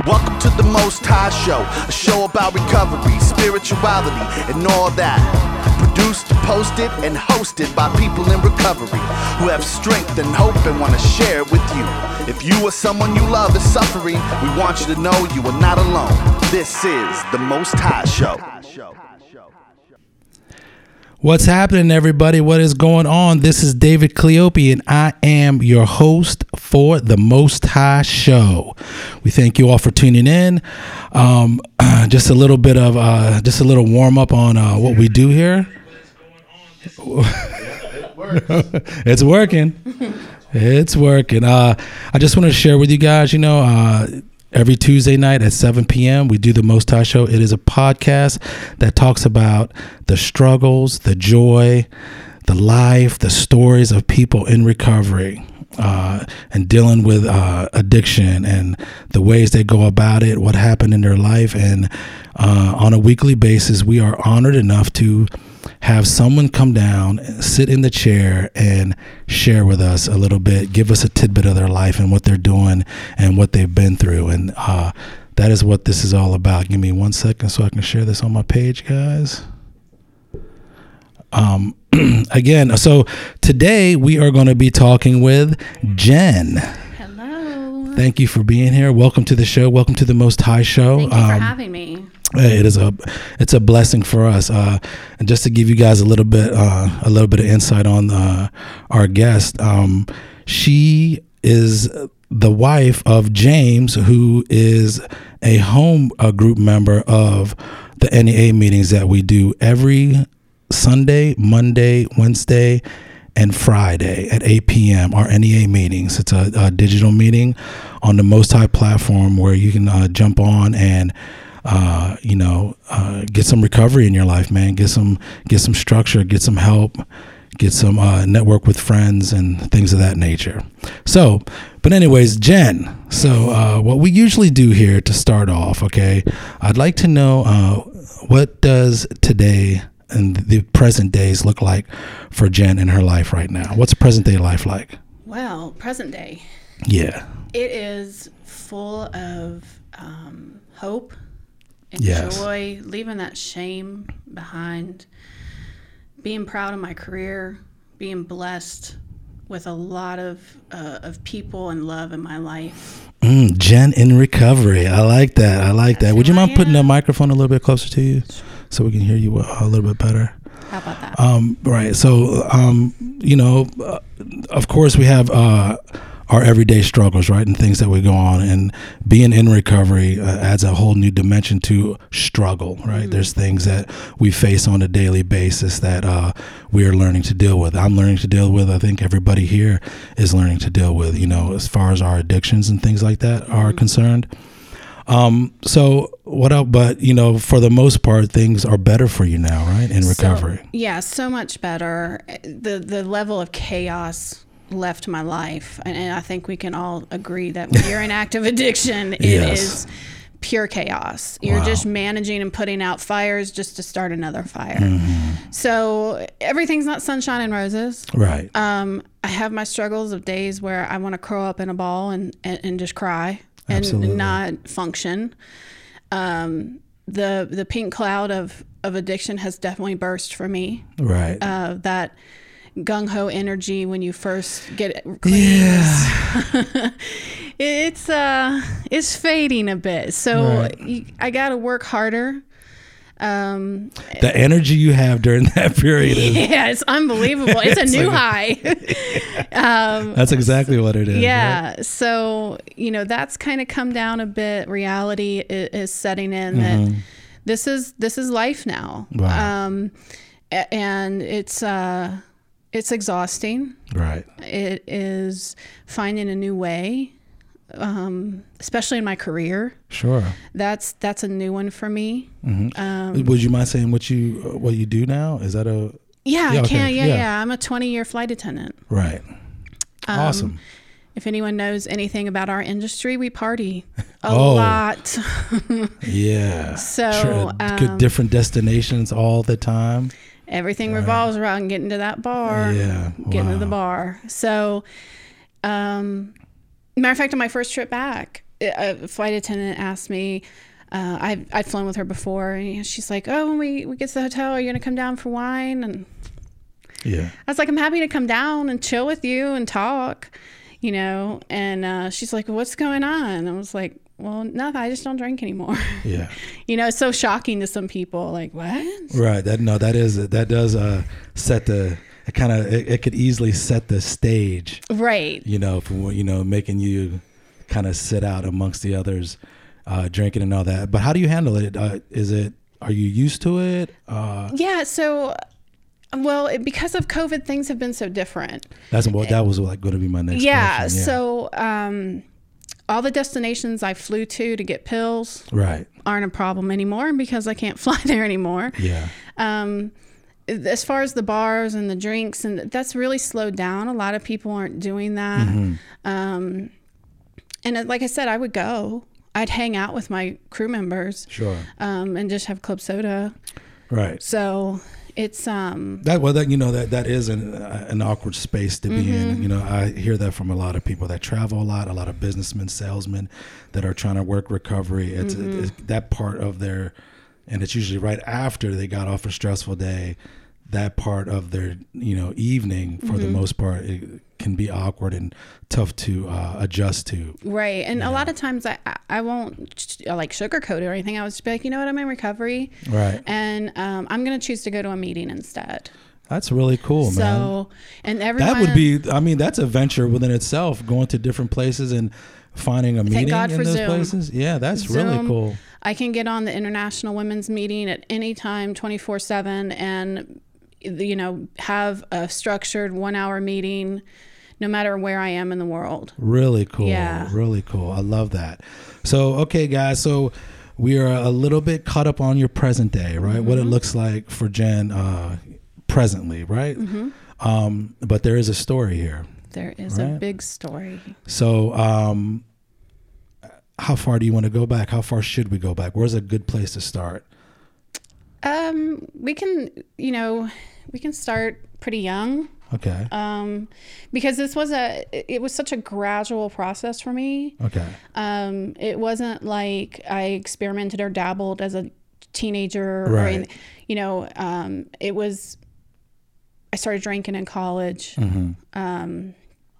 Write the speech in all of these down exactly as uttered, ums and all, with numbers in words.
Welcome to the Most High Show, a show about recovery, spirituality, and all that. Produced, posted, and hosted by people in recovery who have strength and hope and want to share it with you. If you or someone you love is suffering, we want you to know you are not alone. This is the Most High Show. What's happening, everybody? What is going on? This is David Cleope, and I am your host for the Most High Show. We thank you all for tuning in. Um, just a little bit of, uh, just a little warm up on uh, what we do here. It's working. It's working. Uh, I just want to share with you guys, you know, uh, every Tuesday night at seven p.m. we do the Most High Show. It is a podcast that talks about the struggles, the joy, the life, the stories of people in recovery uh, and dealing with uh, addiction and the ways they go about it, what happened in their life. And uh, on a weekly basis, we are honored enough to have someone come down, sit in the chair, and share with us a little bit, give us a tidbit of their life and what they're doing and what they've been through. And uh, that is what this is all about. Give me one second so I can share this on my page, guys. Um, again, so today we are going to be talking with Jen. Hello. Thank you for being here. Welcome to the show. Welcome to the Most High Show. Thank you um, for having me. It is a, it's a blessing for us. Uh, and just to give you guys a little bit, uh, a little bit of insight on uh, our guest, um, she is the wife of James, who is a home uh, group member of the N E A meetings that we do every Sunday, Monday, Wednesday, and Friday at eight p.m. Our N E A meetings. It's a, a digital meeting on the Most High platform where you can uh, jump on and Uh, you know, uh, get some recovery in your life, man. Get some, get some structure, get some help, get some uh, network with friends and things of that nature. So, but anyways, Jen. So, uh, what we usually do here to start off, okay? I'd like to know uh, what does today and the present days look like for Jen in her life right now? What's present day life like? Well, present day. Yeah. It is full of um, hope. And yes. joy, leaving that shame behind, being proud of my career, being blessed with a lot of uh, of people and love in my life. Mm, Jen in recovery. I like that. I like That's that. Would you mind putting the microphone a little bit closer to you so we can hear you a little bit better? How about that? Um, right. So, um, you know, uh, of course we have uh, our everyday struggles, right, and things that we go on, and being in recovery uh, adds a whole new dimension to struggle, right? Mm-hmm. There's things that we face on a daily basis that uh, we are learning to deal with. I'm learning to deal with. I think everybody here is learning to deal with, you know, as far as our addictions and things like that mm-hmm. are concerned. Um, so what else, but you know, for the most part, things are better for you now, right? In recovery. So, yeah, so much better. The, the level of chaos left my life, and, and I think we can all agree that when you're in active addiction, it yes. is pure chaos. You're wow. just managing and putting out fires just to start another fire. Mm-hmm. So everything's not sunshine and roses. Right. Um, I have my struggles of days where I want to curl up in a ball and, and, and just cry and Absolutely. not function. Um, the the pink cloud of, of addiction has definitely burst for me. Right. Uh, that gung-ho energy when you first get it clean. Yeah. it's uh it's fading a bit, so right. you, I gotta work harder. Um the energy you have during that period is yeah, it's unbelievable. It's, it's a new like, high. um that's exactly what it is. Yeah, right? So you know, that's kind of come down a bit. Reality is, is setting in mm-hmm. that this is this is life now. Wow. Um and it's uh It's exhausting. Right. It is finding a new way, um, especially in my career. Sure. That's that's a new one for me. Mm-hmm. Um, Would you mind saying what you what you do now? Is that a yeah, yeah I can. okay. Yeah, yeah, yeah. I'm a twenty-year flight attendant. Right. Um, awesome. If anyone knows anything about our industry, we party a oh. lot. yeah. So sure. um, Good different destinations all the time. Everything right. revolves around getting to that bar. Yeah. Getting wow. to the bar. So, um, matter of fact, on my first trip back, a flight attendant asked me, uh, I've, I'd flown with her before, and she's like, oh, when we, we get to the hotel, are you going to come down for wine? And yeah, I was like, I'm happy to come down and chill with you and talk, you know. And uh, she's like, what's going on? I was like, well, nothing. I just don't drink anymore. Yeah. You know, it's so shocking to some people. Like, what? Right. That no, that is that does uh, set the it kind of it, it could easily set the stage. Right. You know, for you know, making you kind of sit out amongst the others, uh, drinking and all that. But how do you handle it? Uh, is it are you used to it? Uh, yeah. So. Well, it, because of COVID, things have been so different. That's what that was like going to be my next yeah, question. Yeah. So um, all the destinations I flew to to get pills right. aren't a problem anymore because I can't fly there anymore. Yeah. Um, as far as the bars and the drinks, and that's really slowed down. A lot of people aren't doing that. Mm-hmm. Um, and like I said, I would go. I'd hang out with my crew members. Sure. Um, and just have club soda. Right. So... It's um that well that you know that that is an uh, an awkward space to be mm-hmm. in. You know, I hear that from a lot of people that travel a lot, a lot of businessmen, salesmen that are trying to work recovery. It's, mm-hmm. it's that part of their, and it's usually right after they got off a stressful day. That part of their you know evening, for mm-hmm. the most part, it can be awkward and tough to uh, adjust to. Right, and a know. lot of times I I won't like sugarcoat it or anything. I would just be like, you know what, I'm in recovery, right, and um, I'm going to choose to go to a meeting instead. That's really cool, so, man. So, and everyone that would be. I mean, that's a venture within itself. Going to different places and finding a Thank meeting God in for those Zoom. places. Yeah, that's Zoom, really cool. I can get on the International Women's Meeting at any time, twenty-four seven, and you know, have a structured one hour meeting no matter where I am in the world. Really cool. Yeah. Really cool. I love that. So, okay, guys. So we are a little bit caught up on your present day, right? Mm-hmm. What it looks like for Jen uh, presently, right? Mm-hmm. Um, but there is a story here. There is right? a big story. So um, how far do you want to go back? How far should we go back? Where's a good place to start? Um, we can, you know, we can start pretty young. Okay. Um, because this was a, it was such a gradual process for me. Okay. Um, it wasn't like I experimented or dabbled as a teenager, right. or, in, you know, um, it was, I started drinking in college, mm-hmm. um,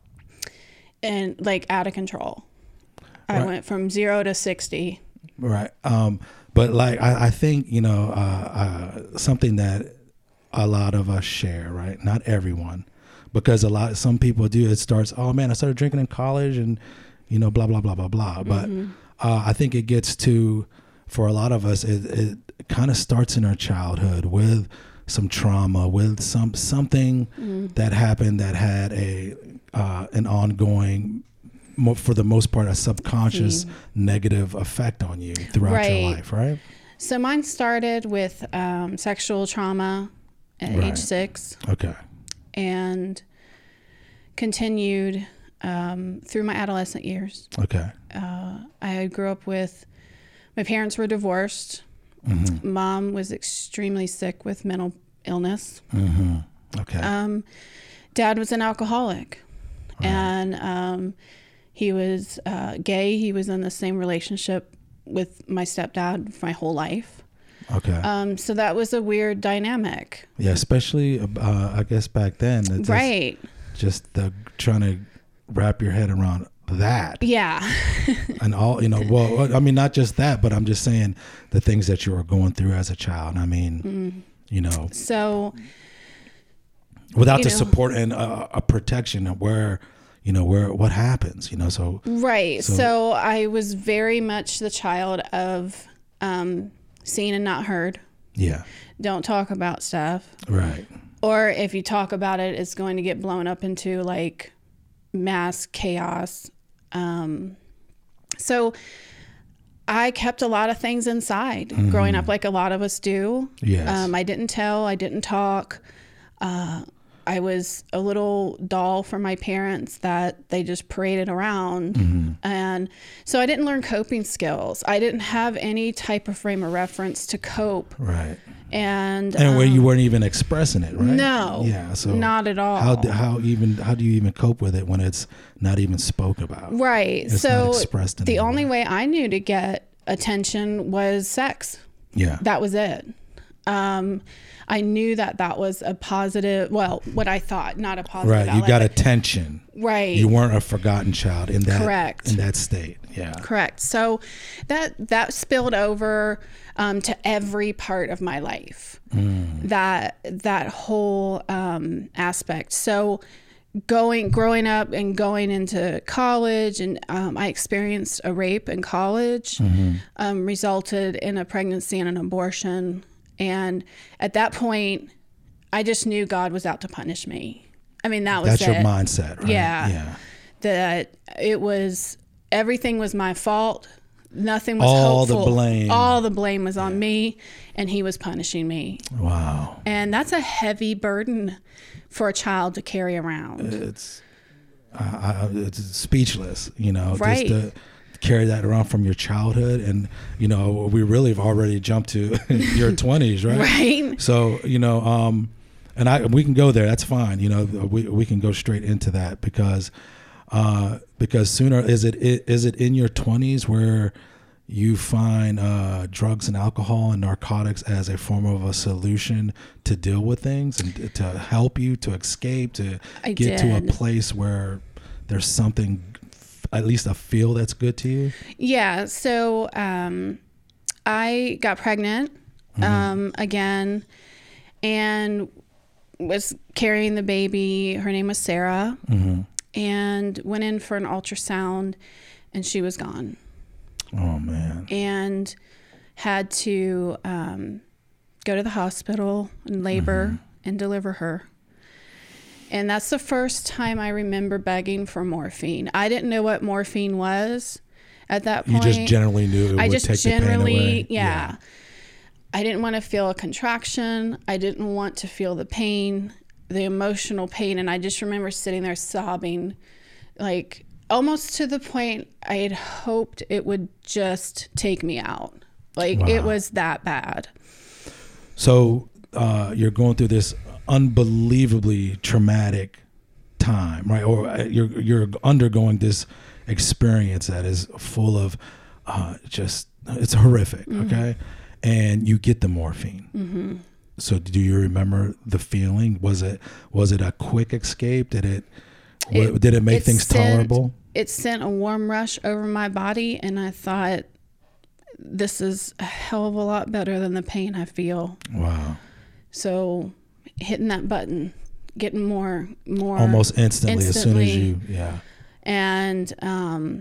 and like out of control. I right. went from zero to sixty. Right. Um, but like, I, I think, you know, uh, uh, something that a lot of us share, right? Not everyone, because a lot, some people do, it starts, oh man, I started drinking in college and, you know, blah, blah, blah, blah, blah. But mm-hmm. uh, I think it gets to, for a lot of us, it, it kind of starts in our childhood with some trauma, with some, something mm-hmm. that happened that had a, uh, an ongoing, for the most part, a subconscious mm. negative effect on you throughout right. your life, right? So mine started with um, sexual trauma at right. age six. Okay. And continued um, through my adolescent years. Okay. Uh, I grew up with, my parents were divorced. Mm-hmm. Mom was extremely sick with mental illness. Mm-hmm. Okay. Um, Dad was an alcoholic. Right. And um, he was uh, gay. He was in the same relationship with my stepdad for my whole life. Okay. Um, so that was a weird dynamic. Yeah, especially uh, I guess back then. It's right. Just, just the trying to wrap your head around that. Yeah. And all, you know, well, I mean, not just that, but I'm just saying the things that you were going through as a child. I mean, mm. you know. So. Without you the know, support and uh, a protection of where, you know, where, what happens, you know, so. Right. So, so I was very much the child of um, seen and not heard. Yeah. Don't talk about stuff. Right. Or if you talk about it, it's going to get blown up into like mass chaos. Um, so I kept a lot of things inside mm-hmm. growing up, like a lot of us do. Yes. Um, I didn't tell, I didn't talk. Uh, I was a little doll for my parents that they just paraded around. Mm-hmm. And And so I didn't learn coping skills. I didn't have any type of frame of reference to cope. Right. And and um, where you weren't even expressing it, right? No. Yeah. So not at all. How do- how even how do you even cope with it when it's not even spoken about? Right. It's so not expressed in the any only way. way I knew to get attention was sex. Yeah. That was it. Um, I knew that that was a positive, well, what I thought, not a positive Right. You outlet, got but- attention. Right. You weren't a forgotten child in that Correct. in that state. Yeah. Correct. So that that spilled over um, to every part of my life. Mm. That that whole um, aspect. So going growing up and going into college, and um, I experienced a rape in college, mm-hmm. um, resulted in a pregnancy and an abortion. And at that point, I just knew God was out to punish me. I mean, that was That's it. your mindset, right? Yeah. Yeah. That it was, everything was my fault. Nothing was All hopeful. the blame. All the blame was on me, and he was punishing me. Wow. And that's a heavy burden for a child to carry around. It's, uh, it's speechless, you know, Right. just to carry that around from your childhood. And, you know, we really have already jumped to your twenties, right? Right. So, you know, um, and I, we can go there. That's fine. You know, we, we can go straight into that because, uh, because sooner, is it, is it in your twenties where you find uh, drugs and alcohol and narcotics as a form of a solution to deal with things and to help you to escape, to I get to a did. place where there's something, at least a feel that's good to you? Yeah. So um, I got pregnant Mm-hmm. um, again and was carrying the baby. Her name was Sarah. Mm-hmm. And went in for an ultrasound, and she was gone. Oh, man. And had to um, go to the hospital and labor Mm-hmm. and deliver her. And that's the first time I remember begging for morphine. I didn't know what morphine was at that You point. just generally knew it I would just take the pain generally, away. yeah. I didn't want to feel a contraction. I didn't want to feel the pain, the emotional pain. And I just remember sitting there sobbing, like almost to the point I had hoped it would just take me out. Like Wow. it was that bad. So uh, you're going through this unbelievably traumatic time, right? Or uh, you're you're undergoing this experience that is full of uh, just, it's horrific, mm-hmm. okay? And you get the morphine. Mm-hmm. So do you remember the feeling? Was it was it a quick escape? Did it, It- did it make it things sent- tolerable? It sent a warm rush over my body, and I thought, this is a hell of a lot better than the pain I feel. Wow. So hitting that button, getting more, more. Almost instantly, instantly. as soon as you, yeah. And um,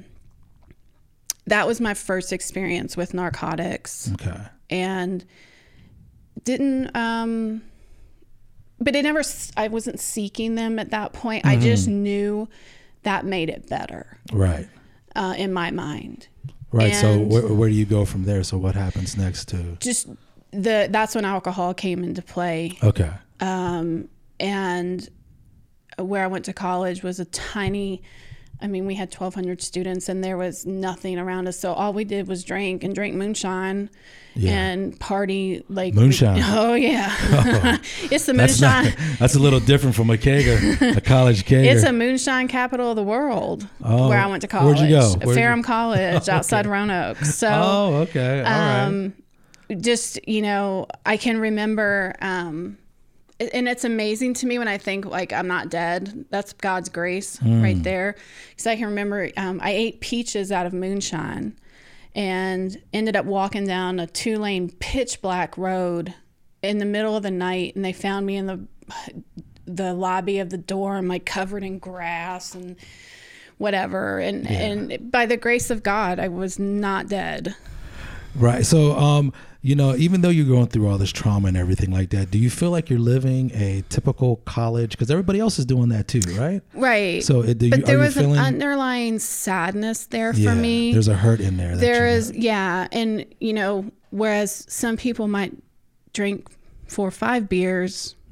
that was my first experience with narcotics. Okay. And didn't, um, but it never, I wasn't seeking them at that point. Mm-hmm. I just knew that made it better Right. uh, in my mind. Right. So And- where, where do you go from there? So what happens next to? Just the, that's when alcohol came into play. Okay. Um, and where I went to college was a tiny, I mean, we had twelve hundred students and there was nothing around us. So all we did was drink and drink moonshine Yeah. and party like Moonshine. Oh yeah. Oh. It's the That's moonshine. not, that's a little different from a kegger, a college kegger. It's a moonshine capital of the world Oh, where I went to college. where'd you go? Where'd Ferrum you- College outside Roanoke. So oh, okay. All right. um, just, you know, I can remember, um, and it's amazing to me when I think like I'm not dead. That's God's grace Mm. right there. Because I can remember um, I ate peaches out of moonshine and ended up walking down a two lane pitch black road in the middle of the night. And they found me in the the lobby of the dorm, like covered in grass and whatever. And, Yeah. and by the grace of God, I was not dead. Right. So, um, you know, even though you're going through all this trauma and everything like that, do you feel like you're living a typical college? Because everybody else is doing that too, right? Right. So, it, do but you, there are was you feeling? an underlying sadness there for yeah, me. there's a hurt in there. That There you is, know. yeah. And, you know, whereas some people might drink four or five beers,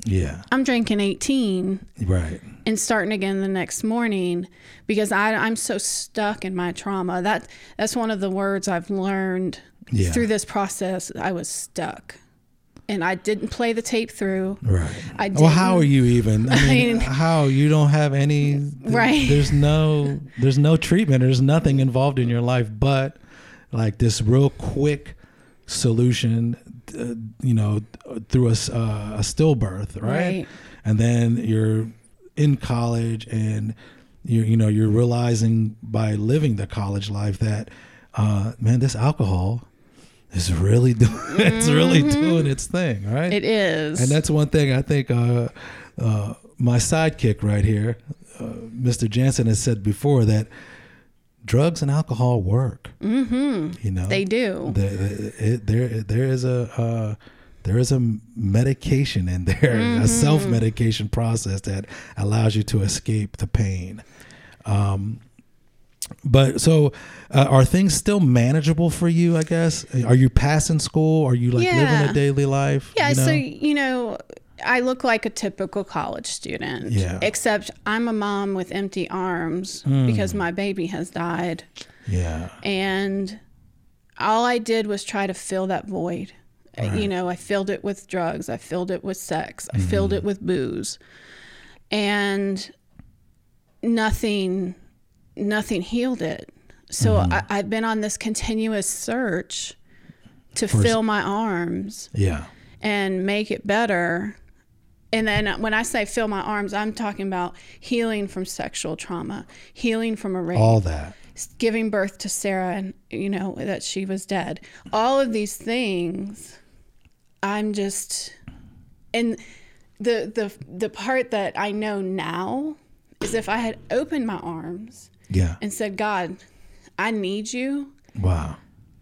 Yeah. I'm drinking eighteen. Right. And starting again the next morning because I, I'm so stuck in my trauma. That That's one of the words I've learned yeah. through this process. I was stuck. And I didn't play the tape through. Right. I didn't. Well, how are you even? I mean, I mean how you don't have any? Right. There's no. There's no treatment. There's nothing involved in your life, but like this real quick solution. Uh, you know, through a, uh, a stillbirth, right? Right. And then you're in college, and you you know you're realizing by living the college life that, uh, man, this alcohol. It's really doing. Mm-hmm. It's really doing its thing, right? It is, and that's one thing I think. Uh, uh, my sidekick right here, uh, Mister Jansen, has said before that drugs and alcohol work. Mm-hmm. You know, they do. The, the, it, there, there is a uh, there is a medication in there, mm-hmm. a self medication process that allows you to escape the pain. Um, But so, uh, are things still manageable for you? I guess. Are you passing school? Are you like yeah. living a daily life? Yeah. You know? So you know, I look like a typical college student. Yeah. Except I'm a mom with empty arms mm. because my baby has died. Yeah. And all I did was try to fill that void. Right. You know, I filled it with drugs. I filled it with sex. I mm-hmm. filled it with booze, and nothing. Nothing healed it. So mm-hmm. I, I've been on this continuous search to For, fill my arms yeah. and make it better. And then when I say fill my arms, I'm talking about healing from sexual trauma, healing from a rape. All that. Giving birth to Sarah and, you know, that she was dead. All of these things, I'm just, and the the the part that I know now is if I had opened my arms yeah. and said, God, I need you. Wow.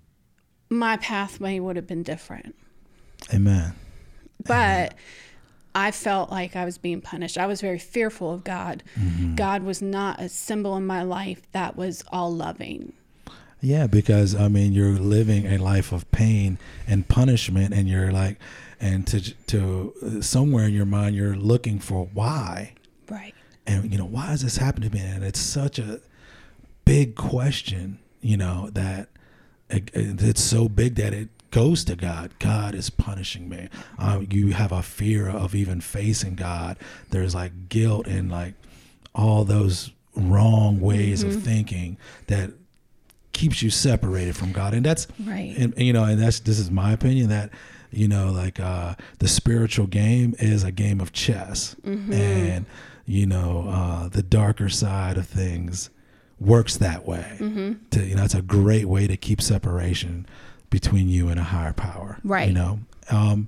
My pathway would have been different. Amen. But Amen. I felt like I was being punished. I was very fearful of God. Mm-hmm. God was not a symbol in my life that was all loving. Yeah, because I mean, you're living a life of pain and punishment, and you're like, and to to uh, somewhere in your mind, you're looking for why. Right. And you know, why is this happening to me? And it's such a big question, you know, that it, it's so big that it goes to God. God is punishing me. Uh, you have a fear of even facing God. There's like guilt and like all those wrong ways mm-hmm. of thinking that keeps you separated from God. And that's right. And, you know, and that's, this is my opinion that, you know, like uh, the spiritual game is a game of chess. Mm-hmm. And, you know, uh, the darker side of things works that way. Mm-hmm. To, you know, it's a great way to keep separation between you and a higher power. Right. You know, um,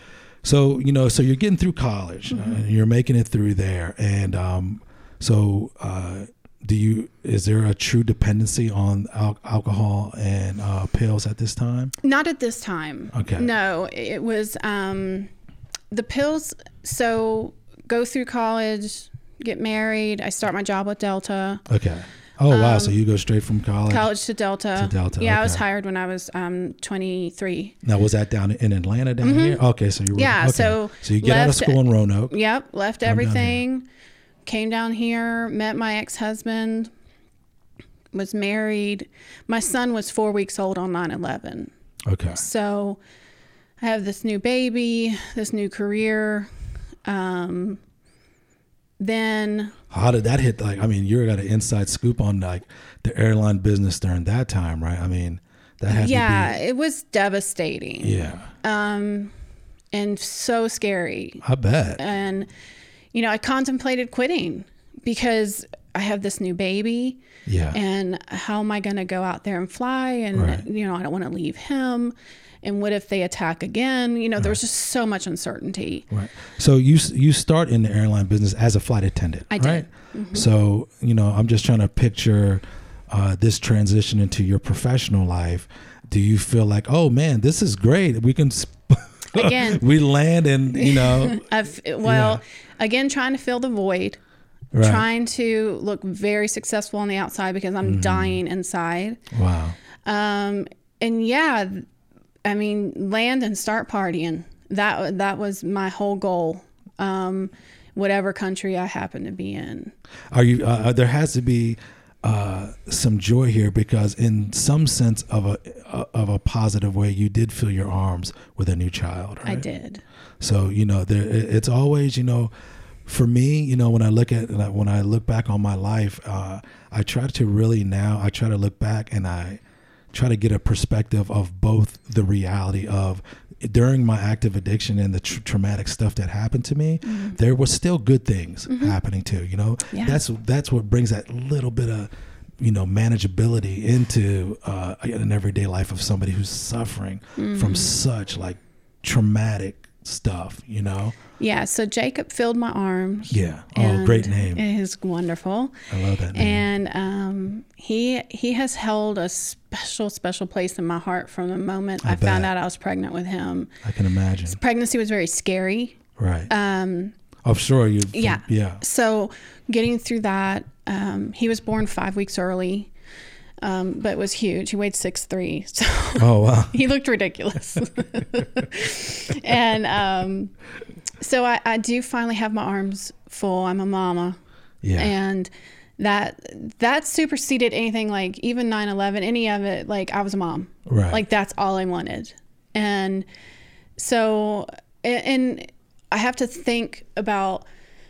so, you know, so you're getting through college, mm-hmm. uh, you're making it through there. And um, so uh, do you, is there a true dependency on al- alcohol and uh, pills at this time? Not at this time. Okay. No, it was um, the pills. So go through college, get married. I start my job with Delta. Okay. Oh, wow. Um, so you go straight from college? College to Delta. To Delta. Yeah, okay. I was hired when I was um, twenty-three. Now, was that down in Atlanta down mm-hmm. here? Okay, so you were. Yeah, okay. so. So you get out of school in Roanoke. Yep, left everything, came down here, met my ex-husband, was married. My son was four weeks old on nine eleven. Okay. So I have this new baby, this new career. Um, then how did that hit? Like, I mean, you got an inside scoop on like the airline business during that time, right? I mean, that had yeah, to be, it was devastating. Yeah. Um, and so scary. I bet. And you know, I contemplated quitting because I have this new baby. Yeah. And how am I going to go out there and fly? And right. you know, I don't want to leave him. And what if they attack again? You know, right. there was just so much uncertainty. Right. So you you start in the airline business as a flight attendant, I right? did. Mm-hmm. So, you know, I'm just trying to picture uh, this transition into your professional life. Do you feel like, oh man, this is great. We can sp- again. we land and you know. I've, well, yeah. again, trying to fill the void. Right. Trying to look very successful on the outside because I'm mm-hmm. dying inside. Wow. Um, and yeah. I mean, land and start partying. That that was my whole goal. um, whatever country I happen to be in. Are you? Uh, there has to be uh, some joy here, because in some sense of a of a positive way, you did fill your arms with a new child, right? I did. So you know, there, it's always, you know, for me, you know, when I look at when I look back on my life, uh, I try to really now I try to look back and I try to get a perspective of both the reality of during my active addiction and the tr- traumatic stuff that happened to me, mm-hmm. there was still good things mm-hmm. happening too. You know, yeah. that's that's what brings that little bit of, you know, manageability into uh, an everyday life of somebody who's suffering mm-hmm. from such like traumatic stuff. You know. Yeah. So Jacob filled my arms. Yeah. Oh, great name. It is wonderful. I love that name. And um, he he has held a special, special place in my heart from the moment I, I found out I was pregnant with him. I can imagine. His pregnancy was very scary. Right. Um, I'm sure you. Yeah. Yeah. So getting through that, um, he was born five weeks early. Um, but it was huge. He weighed six three. So oh, wow. He looked ridiculous. And um, so I, I do finally have my arms full. I'm a mama. Yeah. And that that superseded anything, like even nine eleven, any of it. Like, I was a mom. Right. Like, that's all I wanted. And so, and, and I have to think about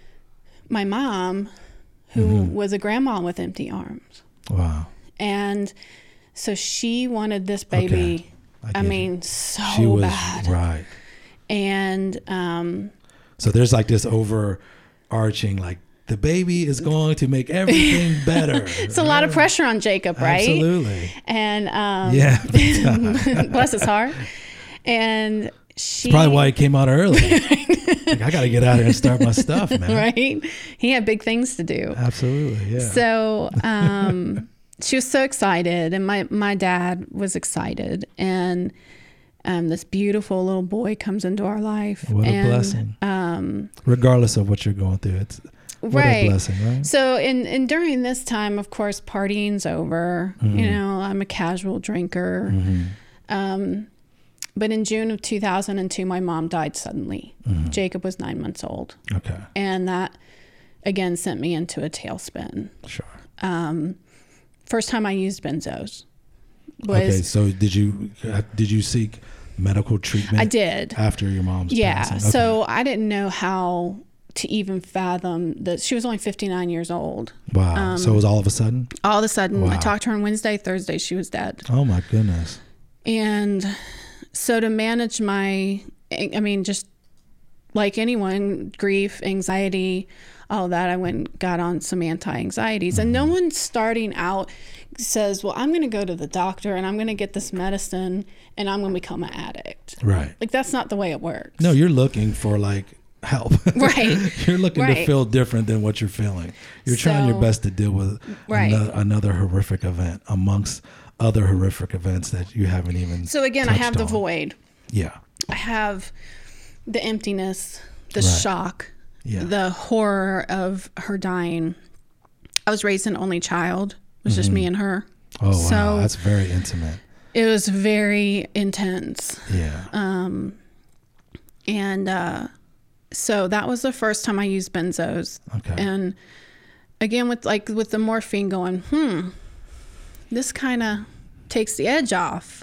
my mom, who mm-hmm. was a grandma with empty arms. Wow. And so she wanted this baby, okay. I, I mean, it. so she was, bad. Right. And um, so there's like this overarching, like, the baby is going to make everything better. It's right? a lot of pressure on Jacob, right? Absolutely. And um, yeah, bless his heart. And she, it's probably why he came out early. Like, I got to get out here and start my stuff, man. Right? He had big things to do. Absolutely, yeah. So um, she was so excited, and my, my dad was excited, and um, this beautiful little boy comes into our life. What a and, blessing. Um, Regardless of what you're going through, it's what right. a blessing, right? So, and, and during this time, of course, partying's over. Mm-hmm. You know, I'm a casual drinker. Mm-hmm. Um, but in June of two thousand two, my mom died suddenly. Mm-hmm. Jacob was nine months old. Okay. And that, again, sent me into a tailspin. Sure. Um, first time I used benzos was... Okay, so did you did you seek medical treatment? I did. After your mom's Yeah, passing? Okay. So I didn't know how to even fathom that she was only fifty-nine years old. Wow. Um, so it was all of a sudden? All of a sudden. Wow. I talked to her on Wednesday, Thursday, she was dead. Oh my goodness. And so to manage my, I mean, just like anyone, grief, anxiety, all that, I went and got on some anti-anxieties. Mm-hmm. And no one starting out says, well, I'm going to go to the doctor and I'm going to get this medicine and I'm going to become an addict. Right. Like, that's not the way it works. No, you're looking for like help. Right. You're looking right. to feel different than what you're feeling. You're so, trying your best to deal with right. another, another horrific event amongst other horrific events that you haven't even So again, I have on. the void. Yeah. I have the emptiness, the right. shock, yeah. the horror of her dying. I was raised an only child. It was mm-hmm. just me and her. Oh, so wow. That's very intimate. It was very intense. Yeah. Um, and uh, so that was the first time I used benzos. Okay. And again, with like with the morphine going, hmm, this kind of takes the edge off.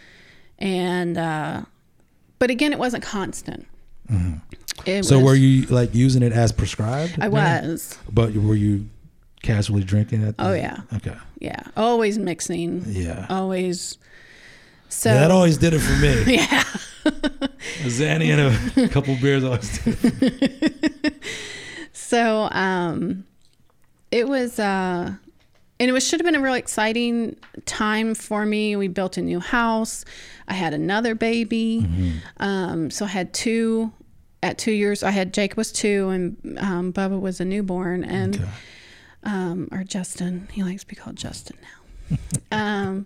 And, uh, but again, it wasn't constant. Mm-hmm. It so was, were you like using it as prescribed? I then? was. But were you casually drinking it? Oh, yeah. Okay. Yeah. Always mixing. Yeah. Always. So yeah, that always did it for me. Yeah. A Zanny and a couple beers always did it for me. So, um, it was, uh, and it was, should have been a really exciting time for me. We built a new house. I had another baby. Mm-hmm. Um, so I had two, at two years, I had, Jacob was two and um, Bubba was a newborn. And, okay. um, or Justin, he likes to be called Justin now. um,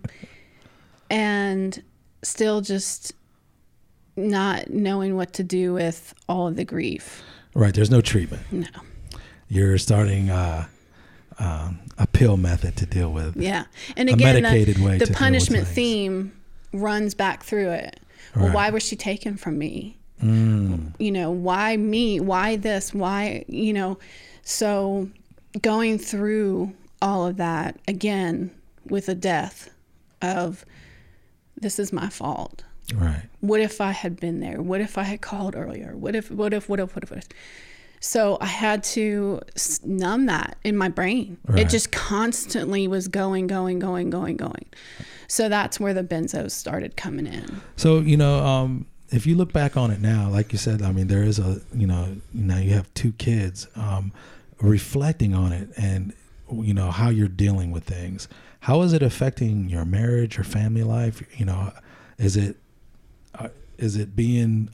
and still just not knowing what to do with all of the grief. Right. There's no treatment. No. You're starting, uh, Um, a pill method to deal with. Yeah. And again, a medicated the, way the to punishment deal with theme runs back through it. Well, right. why was she taken from me? Mm. You know, why me? Why this? Why, you know, so going through all of that again with a death of, this is my fault. Right. What if I had been there? What if I had called earlier? What if, what if, what if, what if, what if? So I had to numb that in my brain. Right. It just constantly was going, going, going, going, going. So that's where the benzos started coming in. So, you know, um, if you look back on it now, like you said, I mean, there is a, you know, now you have two kids, um, reflecting on it and, you know, how you're dealing with things. How is it affecting your marriage, your family life? You know, is it, uh, is it being,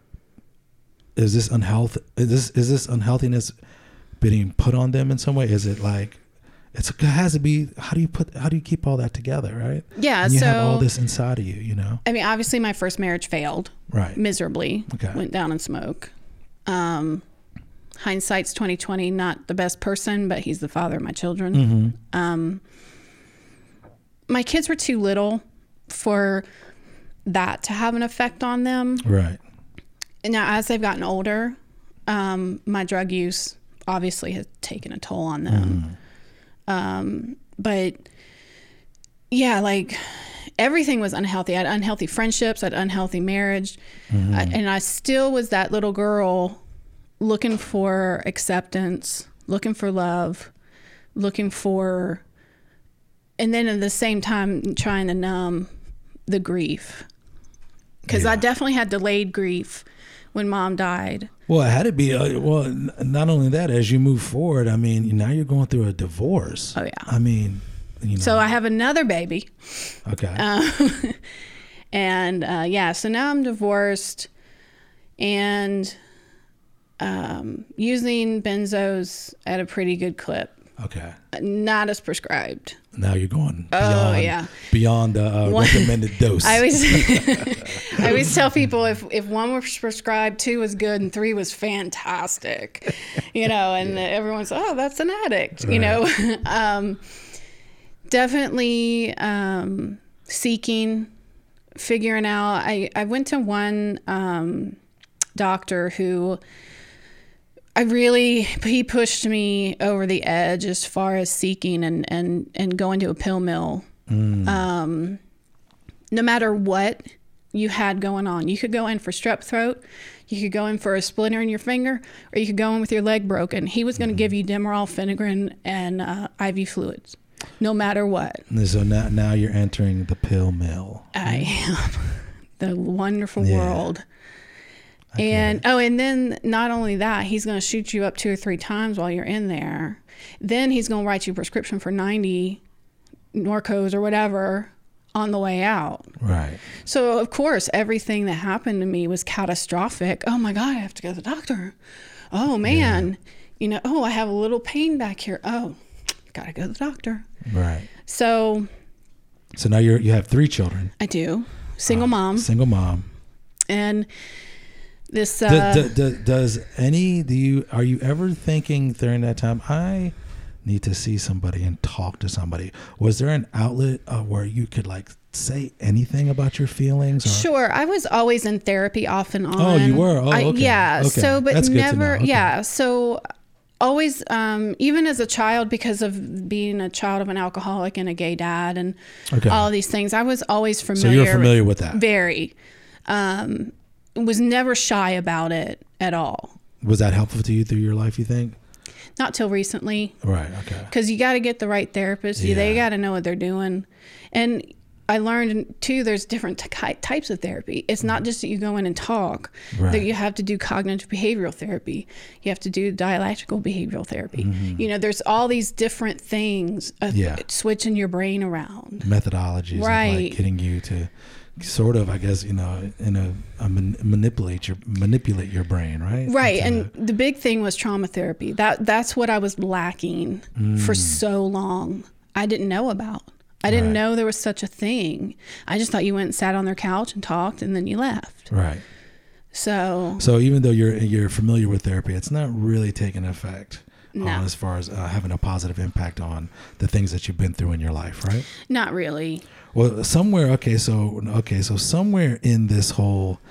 is this unhealth, is this, is this unhealthiness being put on them in some way? Is it like, it's, it has to be, how do you put, how do you keep all that together? Right. Yeah. And you so, have all this inside of you, you know? I mean, obviously my first marriage failed. Right. Miserably. Okay. Went down in smoke. Um, hindsight's twenty twenty, not the best person, but he's the father of my children. Mm-hmm. Um, my kids were too little for that to have an effect on them. Right. And now as they've gotten older, um, my drug use obviously has taken a toll on them. Mm. Um, but yeah, like everything was unhealthy. I had unhealthy friendships, I had unhealthy marriage. Mm-hmm. I, and I still was that little girl looking for acceptance, looking for love, looking for, and then at the same time trying to numb the grief. Because yeah. I definitely had delayed grief when mom died. Well, it had to be, uh, well, n- not only that, as you move forward, I mean, now you're going through a divorce. Oh, yeah. I mean, you know. So I have another baby. Okay. Um, and uh, yeah, so now I'm divorced and um, using benzos at a pretty good clip. Okay. Not as prescribed. Now you're going beyond, oh, yeah. beyond the uh, recommended dose. I always, I always tell people if, if one was prescribed, two was good, and three was fantastic, you know, and yeah. everyone's, oh, that's an addict, right. you know. um, definitely um, seeking, figuring out. I, I went to one um, doctor who I really, he pushed me over the edge as far as seeking and, and, and going to a pill mill. Mm. Um, no matter what you had going on, you could go in for strep throat, you could go in for a splinter in your finger, or you could go in with your leg broken. He was going to mm. give you Demerol, Phenergan, and uh, I V fluids, no matter what. So now, now you're entering the pill mill. I am. The wonderful yeah. world. And oh, and then not only that, he's going to shoot you up two or three times while you're in there. Then he's going to write you a prescription for ninety Norcos or whatever on the way out. Right. So of course, everything that happened to me was catastrophic. Oh my God, I have to go to the doctor. Oh man, yeah. you know, oh, I have a little pain back here. Oh, gotta go to the doctor. Right. So. So now you're you have three children. I do. Single uh, mom. Single mom. And. This uh, do, do, do, does any do you are you ever thinking during that time, I need to see somebody and talk to somebody? Was there an outlet uh, where you could like say anything about your feelings? Or? Sure, I was always in therapy off and on. Oh, you were. Oh, okay. I, yeah. Okay. So, but That's never. Okay. Yeah. So, always, um, even as a child, because of being a child of an alcoholic and a gay dad and okay. all of these things, I was always familiar. So you're familiar with that. Very. Um, was never shy about it at all. Was that helpful to you through your life, you think? Not till recently. Right, okay. Because you got to get the right therapist. Yeah. They got to know what they're doing. And I learned, too, there's different t- types of therapy. It's not just that you go in and talk. Right. That you have to do cognitive behavioral therapy. You have to do dialectical behavioral therapy. Mm-hmm. You know, there's all these different things of yeah. switching your brain around. Methodologies right. of like getting you to sort of, I guess, you know, in a, a man, manipulate your manipulate your brain, right? Right, Into and the, the big thing was trauma therapy. That that's what I was lacking mm. for so long. I didn't know about. I didn't right. know there was such a thing. I just thought you went and sat on their couch and talked, and then you left. Right. So. So even though you're you're familiar with therapy, it's not really taking effect. No. Um, as far as uh, having a positive impact on the things that you've been through in your life, right? Not really. Well, somewhere, okay, so okay, so somewhere in this whole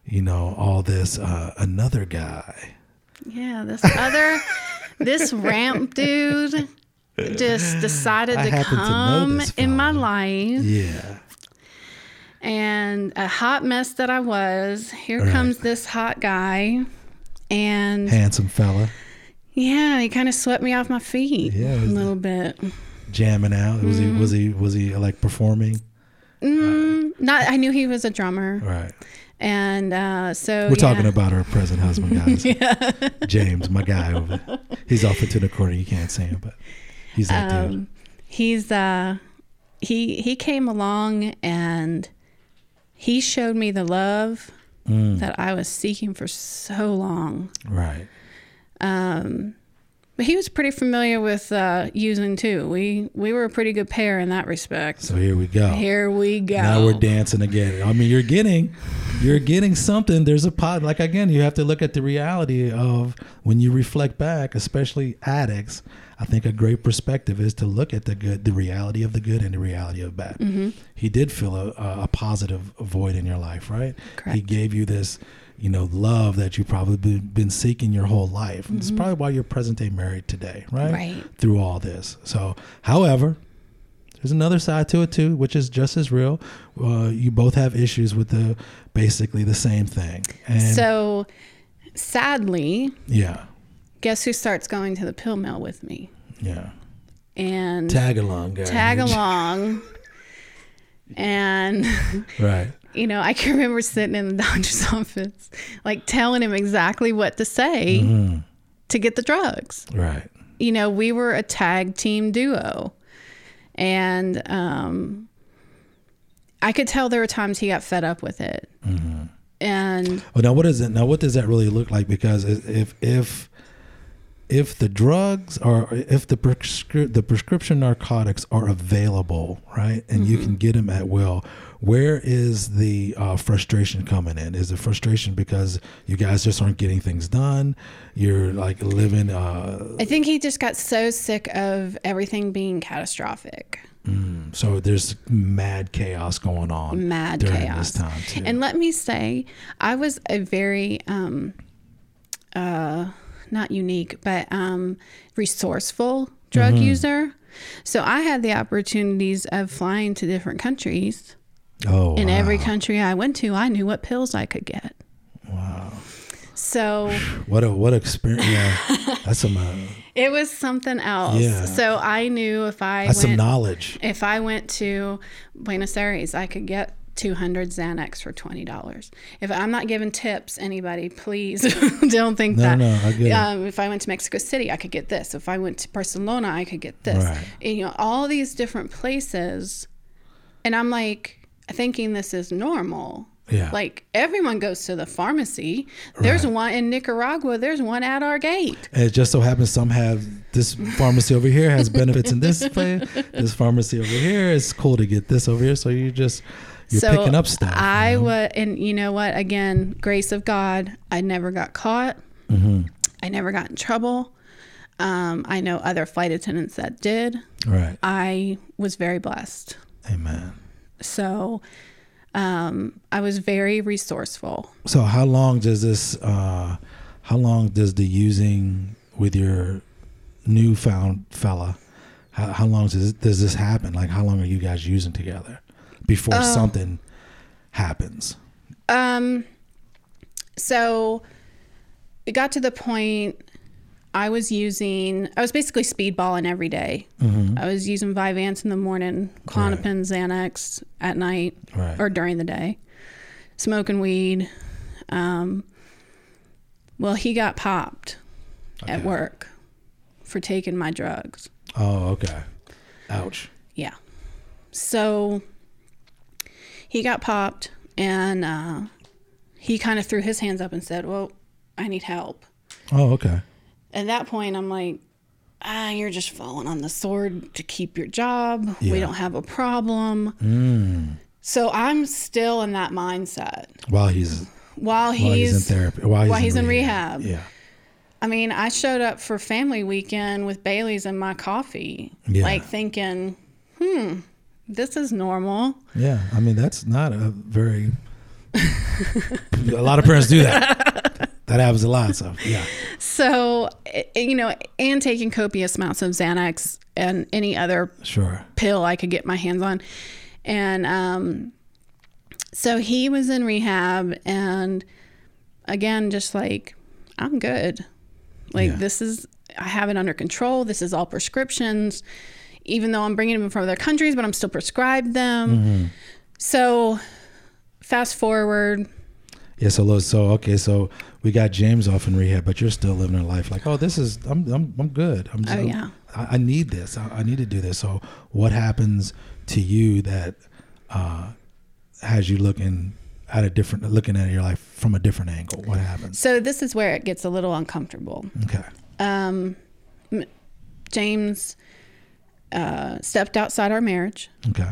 you know, all this uh, another guy. Yeah, this other, this ramp dude just decided I to happen to know come this in my fella. life. Yeah. And a hot mess that I was. Here Right. comes this hot guy. And Handsome fella. yeah, he kind of swept me off my feet Yeah, a is little bit. Jamming out. Was Mm-hmm. he was he was he like performing? Mm, not. I knew he was a drummer. Right. And uh, so We're yeah. talking about our present husband, guys. James, my guy over there. He's off into the corner. You can't see him, but he's that dude. Um, he's uh, he he came along and he showed me the love Mm. that I was seeking for so long. Right. Um, but he was pretty familiar with uh, using too. We we were a pretty good pair in that respect. So here we go. Here we go. Now we're dancing again. I mean, you're getting, you're getting something. There's a pod. Like again, you have to look at the reality of when you reflect back, especially addicts. I think a great perspective is to look at the good, the reality of the good, and the reality of bad. Mm-hmm. He did fill a, a positive void in your life, right? Correct. He gave you this, you know, love that you probably been, been seeking your whole life. Mm-hmm. It's probably why you're present day married today, right? Right. Through all this. So, however, there's another side to it too, which is just as real. Uh, you both have issues with the basically the same thing. And So, sadly, yeah, guess who starts going to the pill mill with me? yeah. And Tag along, guys. tag along. And, Right. you know, I can remember sitting in the doctor's office, like telling him exactly what to say Mm-hmm. to get the drugs. Right. You know, we were a tag team duo. And um, I could tell there were times he got fed up with it. Mm-hmm. And Well, now what is it? Now what does that really look like? Because if if if the drugs are, if the prescri- the prescription narcotics are available, right, and mm-hmm. you can get them at will, where is the uh, frustration coming in? Is the frustration because you guys just aren't getting things done? You're like living. Uh, I think he just got so sick of everything being catastrophic. Mm, so there's mad chaos going on. Mad during chaos. this time too. And let me say, I was a very, um, uh, not unique, but um, resourceful drug Mm-hmm. user. So I had the opportunities of flying to different countries. Oh, In wow. every country I went to, I knew what pills I could get. Wow. So What a what experience! Yeah, that's some uh, it was something else. Yeah. So I knew if I that's some went, knowledge. if I went to Buenos Aires, I could get two hundred Xanax for twenty dollars. If I'm not giving tips, anybody, please don't think No, that. no, I get it. Um, if I went to Mexico City, I could get this. If I went to Barcelona, I could get this. Right. And, you know, all these different places. And I'm like thinking this is normal. Yeah. Like everyone goes to the pharmacy. There's Right. one in Nicaragua. There's one at our gate. And it just so happens some have this pharmacy over here has benefits in this place. This pharmacy over here is cool to get this over here. So you just you're so picking up stuff. I you know? was, and you know what? Again, grace of God. I never got caught. Mm-hmm. I never got in trouble. Um, I know other flight attendants that did. Right. I was very blessed. Amen. So um, I was very resourceful. So how long does this? Uh, how long does the using with your newfound fella? How, how long does this, does this happen? Like how long are you guys using together before Uh, something happens? Um, so it got to the point I was using, I was basically speedballing every day. Mm-hmm. I was using Vyvanse in the morning, Klonopin, Xanax at night Right. or during the day, smoking weed. Um, well, he got popped at Okay. work for taking my drugs. Oh, okay. Ouch. Yeah. So he got popped and uh, he kind of threw his hands up and said, well, I need help. Oh, okay. At that point, I'm like, ah, you're just falling on the sword to keep your job. Yeah. We don't have a problem. Mm. So I'm still in that mindset. While he's While he's, while he's in therapy, while he's, while in, he's in rehab. rehab. Yeah. I mean, I showed up for family weekend with Bailey's and my coffee, Yeah. like thinking, hmm, this is normal. Yeah. I mean, that's not a very A lot of parents do that. That happens a lot. So yeah. So, you know, and taking copious amounts of Xanax and any other sure. pill I could get my hands on. And um, so he was in rehab, and again, just like, I'm good. Like, yeah. this is, I have it under control. This is all prescriptions, even though I'm bringing them from other countries, but I'm still prescribed them. Mm-hmm. So fast forward. Yeah. So, so, okay. So we got James off in rehab, but you're still living a life like, oh, this is, I'm, I'm, I'm good. I'm, oh, yeah. I, I need this. I, I need to do this. So what happens to you that, uh, has you looking at a different, looking at your life from a different angle? What happens? So this is where it gets a little uncomfortable. Okay. Um, James, uh, stepped outside our marriage. Okay.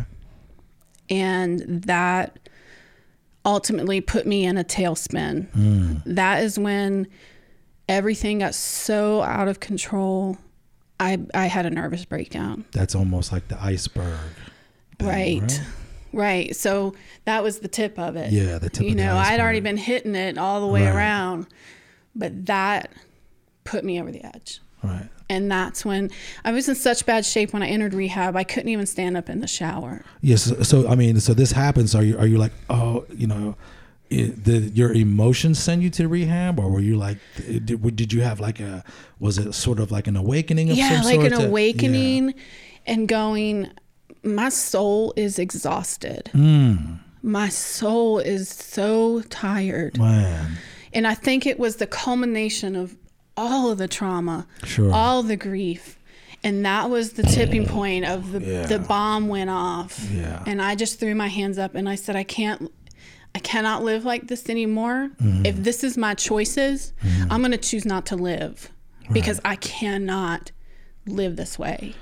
And that ultimately put me in a tailspin. Mm. That is when everything got so out of control. I, I had a nervous breakdown. That's almost like the iceberg thing, right. right. Right. So that was the tip of it. Yeah, the tip you of the know, iceberg. I'd already been hitting it all the way right. around, but that put me over the edge. Right. And that's when I was in such bad shape when I entered rehab, I couldn't even stand up in the shower. Yes. So, so I mean, so this happens. Are you are you like, oh, you know, it, did your emotions send you to rehab, or were you like, did, did you have like a, was it sort of like an awakening of yeah, some like sort? an to, awakening yeah. and going, my soul is exhausted. Mm. My soul is so tired. Man. And I think it was the culmination of all of the trauma, sure. all the grief. And that was the tipping point of the, yeah. the bomb went off. Yeah. And I just threw my hands up and I said, I can't, I cannot live like this anymore. Mm-hmm. If this is my choices, mm-hmm. I'm going to choose not to live right. because I cannot live this way.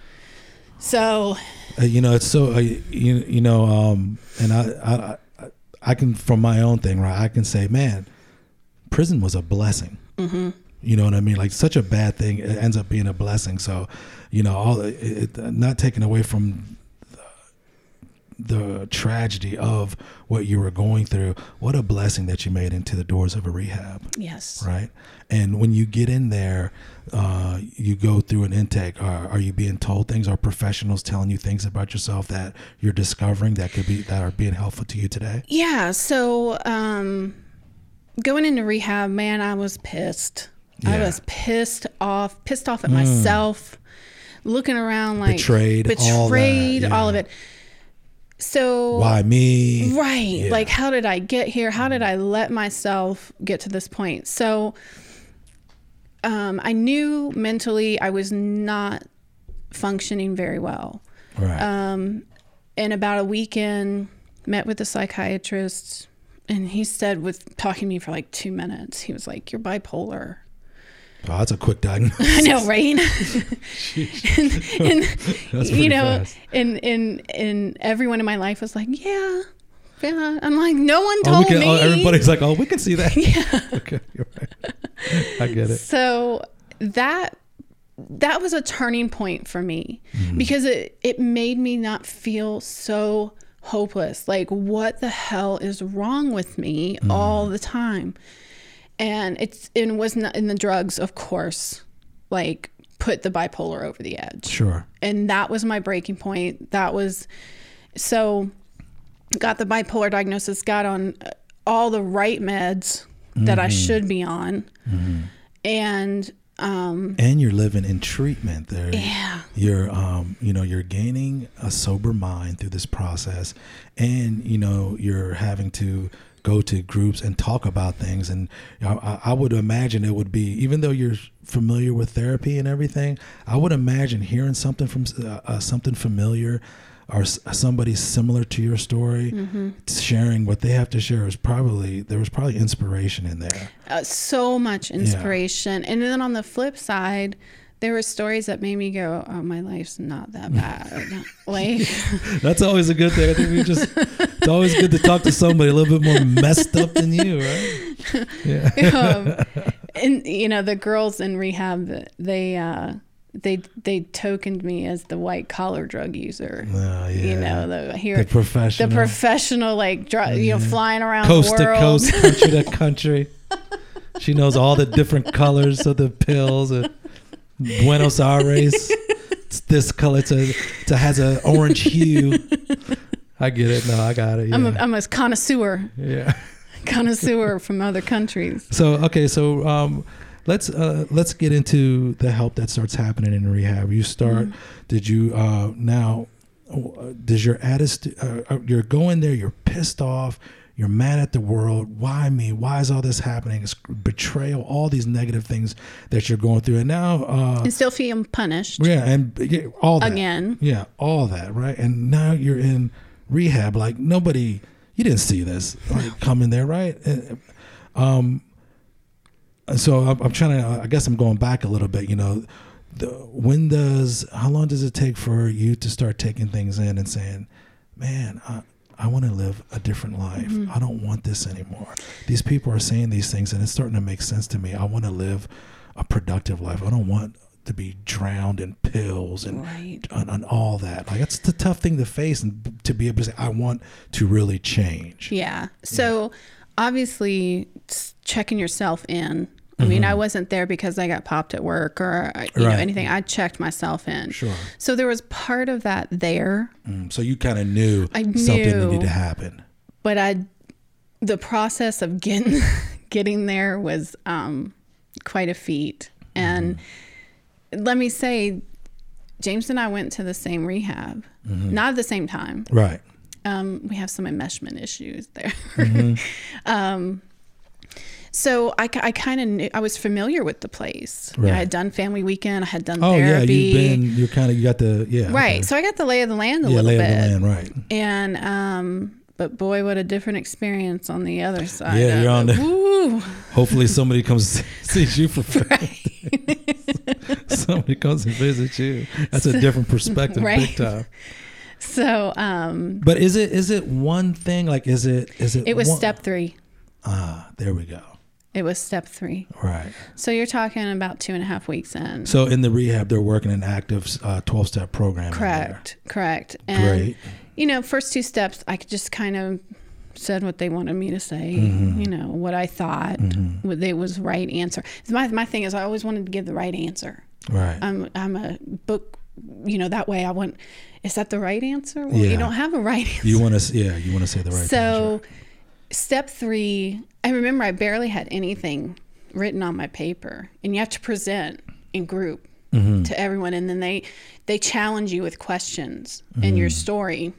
So, uh, you know, it's so, uh, you, you know, um, and I, I, I can, from my own thing, right, I can say, man, prison was a blessing. Mm-hmm. You know what I mean? Like such a bad thing, it ends up being a blessing. So, you know, all it, it, not taken away from the, the tragedy of what you were going through. What a blessing that you made into the doors of a rehab. Yes. Right. And when you get in there, uh, you go through an intake. Are, are you being told things? Are professionals telling you things about yourself that you're discovering that could be, that are being helpful to you today? Yeah. So, um, going into rehab, man, I was pissed. Yeah. I was pissed off, pissed off at mm. myself, looking around like betrayed, betrayed, all, that, yeah. all of it. So why me? Right. Yeah. Like, how did I get here? How did I let myself get to this point? So um, I knew mentally I was not functioning very well. Right. Um, in about a weekend, met with a psychiatrist, and he said, with talking to me for like two minutes, he was like, "You're bipolar." Oh, that's a quick diagnosis. I know, right? and, and that's you know, fast. and and and everyone in my life was like, "Yeah, yeah." I'm like, no one told oh, can, me. Oh, everybody's like, "Oh, we can see that." Yeah. Okay, you're right. I get it. So that that was a turning point for me mm-hmm. because it it made me not feel so hopeless. Like, what the hell is wrong with me mm. all the time? And it's it was not in the drugs, of course, like put the bipolar over the edge. Sure. And that was my breaking point. That was so got the bipolar diagnosis, got on all the right meds mm-hmm. that I should be on. Mm-hmm. And um and you're living in treatment there. Yeah. You're um you know, you're gaining a sober mind through this process, and you know, you're having to go to groups and talk about things. And you know, I, I would imagine it would be, even though you're familiar with therapy and everything, I would imagine hearing something from uh, uh, something familiar or s- somebody similar to your story, mm-hmm. sharing what they have to share is probably, there was probably inspiration in there. Uh, so much inspiration. Yeah. And then on the flip side, there were stories that made me go, "Oh, my life's not that bad." Like, that's always a good thing. I think we just, it's always good to talk to somebody a little bit more messed up than you, right? Yeah. um, and you know, the girls in rehab, they, uh, they they tokened me as the white collar drug user. Oh, yeah. You know, the here the professional, the professional, like dr- you know, flying around coast the world, coast to coast, country to country. She knows all the different colors of the pills. And Buenos Aires, it's this color. It's a, it's a has an orange hue. I get it. No, I got it. Yeah. I'm a, I'm a connoisseur. Yeah, connoisseur from other countries. So okay, so um, let's uh, let's get into the help that starts happening in rehab. You start. Mm-hmm. Did you uh, now? Does your attitude? Uh, you're going there. You're pissed off. You're mad at the world. Why me? Why is all this happening? It's betrayal. All these negative things that you're going through, and now uh, and still feeling punished. Yeah, and yeah, all that again. Yeah, all that. Right, and now you're in rehab. Like nobody. You didn't see this like, coming there, right? Um. So I'm, I'm trying to. I guess I'm going back a little bit. You know, the, when does? How long does it take for you to start taking things in and saying, "Man, I, I want to live a different life. Mm-hmm. I don't want this anymore. These people are saying these things, and it's starting to make sense to me. I want to live a productive life. I don't want to be drowned in pills and, right. and, and all that. Like that's the tough thing to face, and to be able to say, I want to really change." Yeah. So yeah. Obviously, checking yourself in. I mean, mm-hmm. I wasn't there because I got popped at work or you right. know anything. I checked myself in. Sure. So there was part of that there. Mm, so you kind of knew I something knew, needed to happen. But I, the process of getting getting there was um, quite a feat. And mm-hmm. let me say, James and I went to the same rehab, mm-hmm. not at the same time. Right. Um, we have some enmeshment issues there. Mm-hmm. um, So I, I kind of knew, I was familiar with the place. Right. I had done family weekend. I had done oh, therapy. yeah, you've been, you're kind of, you got the, yeah. Right. Okay. So I got the lay of the land a yeah, little lay bit. of the land, right. And, um, but boy, what a different experience on the other side. Yeah, of you're on it. the, Woo. Hopefully somebody comes sees you for free. Right. Somebody comes and visits you. That's a different perspective, right. big time. So, um, but is it, is it one thing? Like, is it, is it, it was one? step three. Ah, there we go. It was step three. Right. So you're talking about two and a half weeks in. So in the rehab, they're working an active uh, twelve-step program. Correct. Correct. And, Great. You know, first two steps, I just kind of said what they wanted me to say, mm-hmm. you know, what I thought mm-hmm. what they was right answer. My, my thing is I always wanted to give the right answer. Right. I'm, I'm a book, you know, that way I want, is that the right answer? Well, yeah. you don't have a right answer. You want to, yeah, you want to say the right so, answer. So step three, I remember I barely had anything written on my paper, and you have to present in group mm-hmm. to everyone, and then they they challenge you with questions mm-hmm. in your story.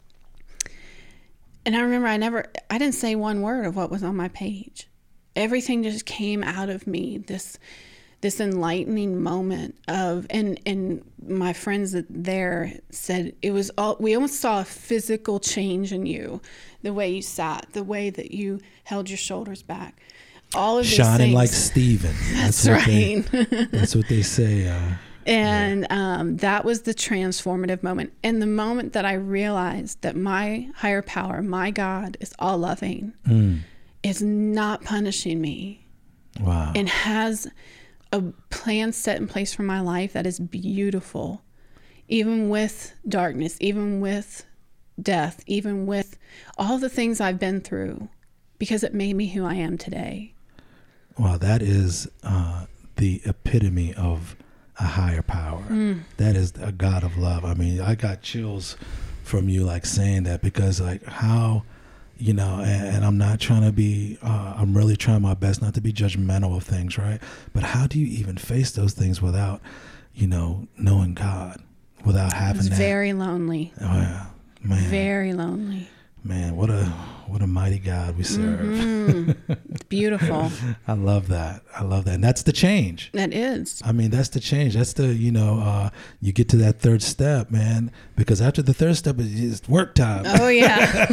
And I remember I never I didn't say one word of what was on my page. Everything just came out of me, this this enlightening moment of, and and my friends there said it was all, we almost saw a physical change in you, the way you sat, the way that you held your shoulders back. All of these shining things. Like Stephen. That's, that's right. What they, that's what they say. Uh, and yeah. um, that was the transformative moment. And the moment that I realized that my higher power, my God, is all loving, mm. is not punishing me. Wow. And has a plan set in place for my life that is beautiful, even with darkness, even with death, even with all the things I've been through, because it made me who I am today. Wow, that is uh, the epitome of a higher power. Mm. That is a God of love. I mean, I got chills from you like saying that, because like how, you know, and, and I'm not trying to be, uh, I'm really trying my best not to be judgmental of things, right? But how do you even face those things without, you know, knowing God, without having it was that? Very lonely. Oh yeah, man. Very lonely. Man, what a what a mighty God we serve. Mm-hmm. It's beautiful. I love that. I love that. And that's the change. That is. I mean, that's the change. That's the, you know, uh, you get to that third step, man, because after the third step is work time. Oh, yeah.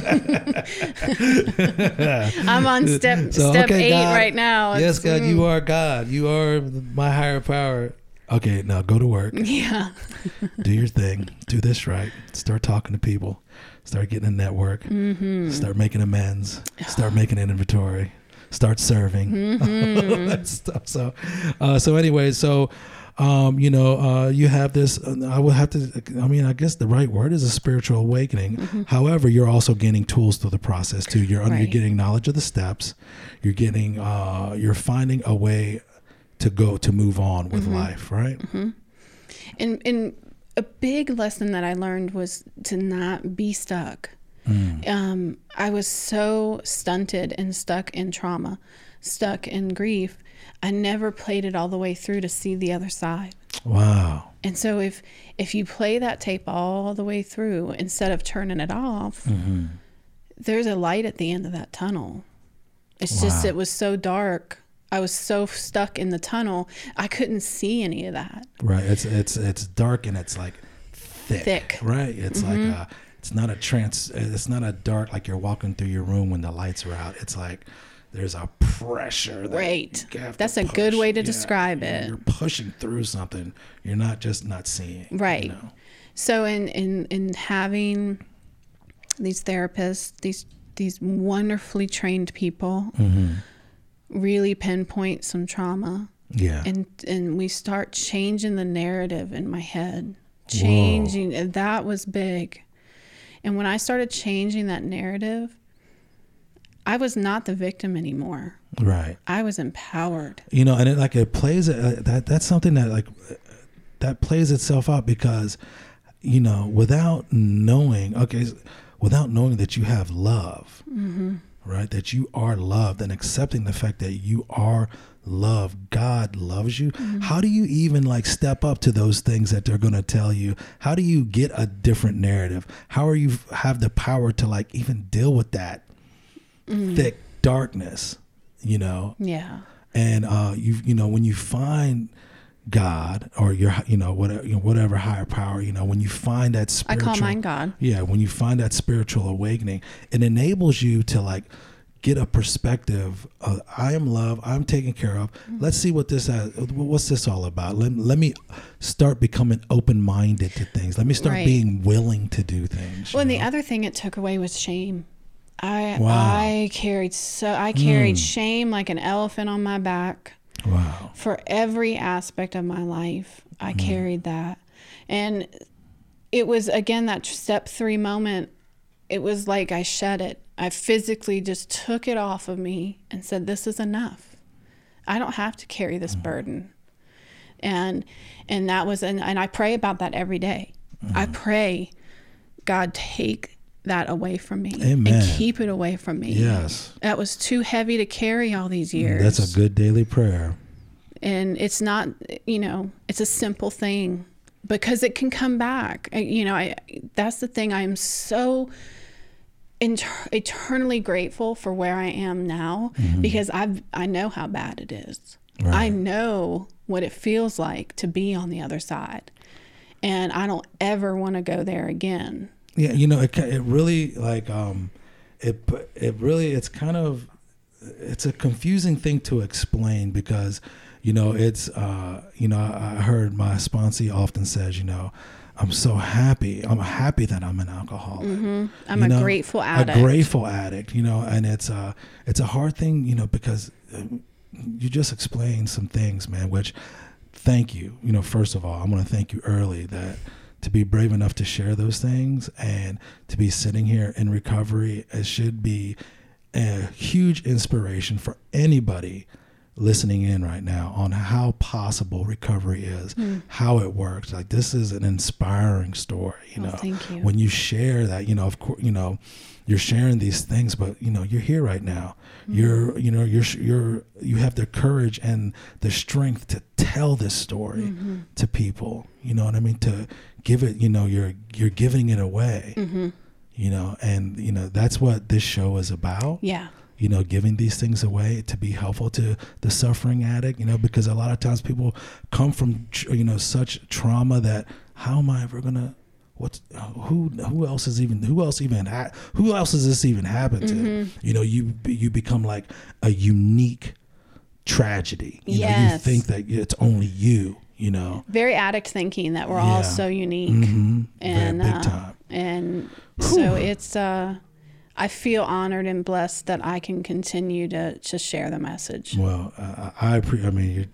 I'm on step so, step okay, eight God, right now. It's, yes, God, mm. you are God. You are my higher power. Okay, now go to work. Yeah. Do your thing. Do this right. Start talking to people. Start getting a network. Mm-hmm. Start making amends. Start making an inventory. Start serving. Mm-hmm. That stuff. So, uh, so anyway, so um, you know, uh, you have this, uh, I would have to, I mean, I guess the right word is a spiritual awakening. Mm-hmm. However, you're also gaining tools through the process too. You're, right. you're getting knowledge of the steps. You're getting, uh, you're finding a way to go, to move on with mm-hmm. life, right? Mm-hmm. And, and a big lesson that I learned was to not be stuck. Mm. Um, I was so stunted and stuck in trauma, stuck in grief. I never played it all the way through to see the other side. Wow. And so if if you play that tape all the way through instead of turning it off, mm-hmm. there's a light at the end of that tunnel. It's wow. just, it was so dark. I was so stuck in the tunnel, I couldn't see any of that. Right. It's it's it's dark and it's like thick. Thick. Right. It's mm-hmm. like a, it's not a trans. It's not a dark like you're walking through your room when the lights are out. It's like there's a pressure. That right. That's a push. good way to yeah. describe it. You're pushing through something. You're not just not seeing. Right. You know? So in, in in having these therapists, these these wonderfully trained people, mm-hmm. really pinpoint some trauma. Yeah. And and we start changing the narrative in my head. Changing. Whoa. That was big. And when I started changing that narrative, I was not the victim anymore. Right. I was empowered. You know, and it like it plays uh, that that's something that like that plays itself out because, you know, without knowing, okay, without knowing that you have love, mm-hmm. right? That you are loved and accepting the fact that you are loved, God loves you. Mm-hmm. How do you even like step up to those things that they're going to tell you? How do you get a different narrative? How are you have the power to like even deal with that mm. thick darkness, you know? Yeah. And uh, you you know, when you find God or your, you know, whatever, you know, whatever higher power, you know, when you find that spiritual, I call mine God. Yeah. When you find that spiritual awakening, it enables you to like get a perspective of I am loved, I'm taken care of. Mm-hmm. Let's see what this has, what's this all about? Let, let me start becoming open-minded to things. Let me start right. being willing to do things. Well, and know? the other thing it took away was shame. I wow. I carried so I carried mm. shame like an elephant on my back. Wow. For every aspect of my life, I mm. carried that. And it was, again, that step three moment. It was like I shed it. I physically just took it off of me and said, this is enough. I don't have to carry this mm. burden. And and that was, and, and I pray about that every day. Mm. I pray, God, take that away from me. Amen. And keep it away from me. Yes. That was too heavy to carry all these years. That's a good daily prayer. And it's not, you know, it's a simple thing because it can come back. I, you know, I that's the thing. I'm so inter- eternally grateful for where I am now mm-hmm. because I've, I know how bad it is. Right. I know what it feels like to be on the other side. And I don't ever want to go there again. Yeah, you know, it it really like um, it it really it's kind of it's a confusing thing to explain because, you know, it's uh, you know I heard my sponsee often says, you know, I'm so happy. I'm happy that I'm an alcoholic. Mm-hmm. I'm you a know, grateful addict. A grateful addict, you know, and it's uh it's a hard thing, you know, because you just explained some things, man. Which, thank you. You know, first of all, I want to thank you early that. To be brave enough to share those things and to be sitting here in recovery, it should be a huge inspiration for anybody listening in right now on how possible recovery is, mm. how it works. Like this is an inspiring story, you know, oh, thank you. When you share that, you know, of course, you know, you're sharing these things, but you know, you're here right now. Mm. You're, you know, you're, you're, you have the courage and the strength to tell this story mm-hmm. to people, you know what I mean? To give it, you know, you're, you're giving it away, mm-hmm. you know, and you know, that's what this show is about. Yeah. You know, giving these things away to be helpful to the suffering addict, you know, because a lot of times people come from, you know, such trauma that how am I ever going to, what's, who, who else is even, who else even, ha- who else has this even happened to? Mm-hmm. You know, you, you become like a unique tragedy. You yes. know, you think that it's only you, you know. Very addict thinking that we're yeah. all so unique. Mm-hmm. And, Very big uh, time. And so it's, uh, I feel honored and blessed that I can continue to, to share the message. Well, uh, I, pre- I mean, you're,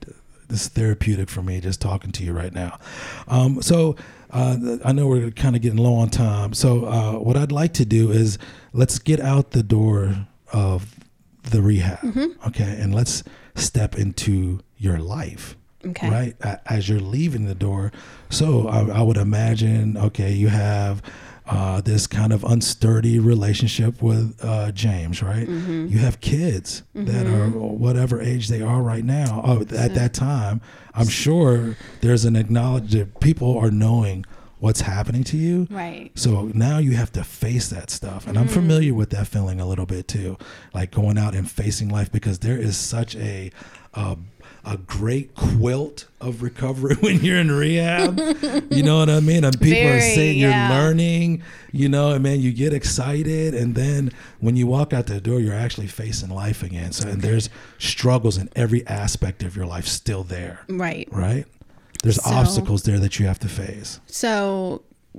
this is therapeutic for me just talking to you right now. Um, so uh, I know we're kind of getting low on time. So uh, what I'd like to do is let's get out the door of the rehab, mm-hmm. okay, and let's step into your life. Okay. Right. As you're leaving the door. So I, I would imagine, okay, you have uh, this kind of unsturdy relationship with uh, James, right? Mm-hmm. You have kids mm-hmm. that are whatever age they are right now. Oh, at so, that time, I'm sure there's an acknowledgement. People are knowing what's happening to you. Right. So now you have to face that stuff. And mm-hmm. I'm familiar with that feeling a little bit too, like going out and facing life, because there is such a, uh, a great quilt of recovery when you're in rehab. You know what I mean? And people Very, are saying yeah. you're learning, you know, and man, you get excited. And then when you walk out the door, you're actually facing life again. So, and there's struggles in every aspect of your life still there. Right. Right. There's so, obstacles there that you have to face. So,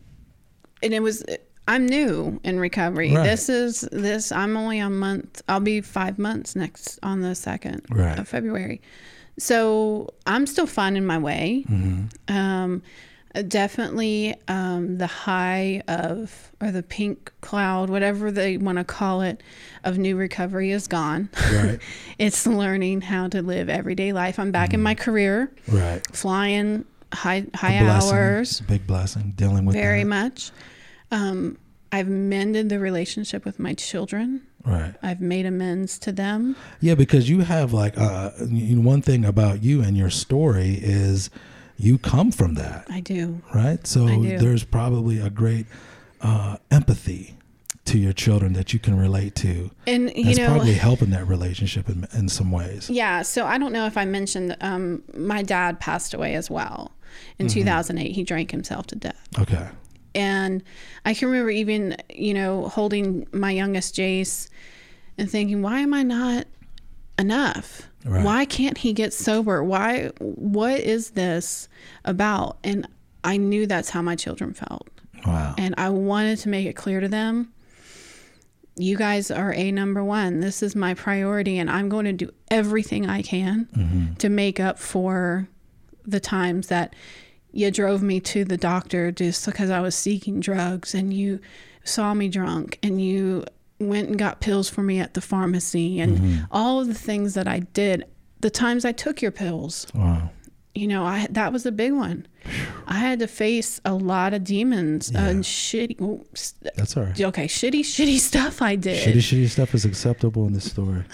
and it was, I'm new in recovery. Right. This is this, I'm only a month, I'll be five months next on the second right. of February. So I'm still finding my way. Mm-hmm. Um, definitely um, the high of, or the pink cloud, whatever they want to call it, of new recovery is gone. Right. It's learning how to live everyday life. I'm back mm-hmm. in my career. Right. Flying high high hours. Big blessing. Dealing with very that. much. Um, I've mended the relationship with my children. Right. I've made amends to them. Yeah, because you have like uh, one thing about you and your story is you come from that. I do. Right? So do. There's probably a great uh, empathy to your children that you can relate to. And, you That's know, probably helping that relationship in, in some ways. Yeah. So I don't know if I mentioned um, my dad passed away as well. In mm-hmm. two thousand eight, he drank himself to death. Okay. And I can remember even, you know, holding my youngest Jace and thinking, why am I not enough? Right. Why can't he get sober? Why, what is this about? And I knew that's how my children felt. Wow. And I wanted to make it clear to them, you guys are a number one. This is my priority, and I'm going to do everything I can mm-hmm. to make up for the times that you drove me to the doctor just because I was seeking drugs, and you saw me drunk, and you went and got pills for me at the pharmacy, and mm-hmm. all of the things that I did, the times I took your pills. Wow. You know, I that was a big one. I had to face a lot of demons yeah. and shitty. Well, That's all right. Okay, shitty, shitty stuff I did. Shitty, shitty stuff is acceptable in this story.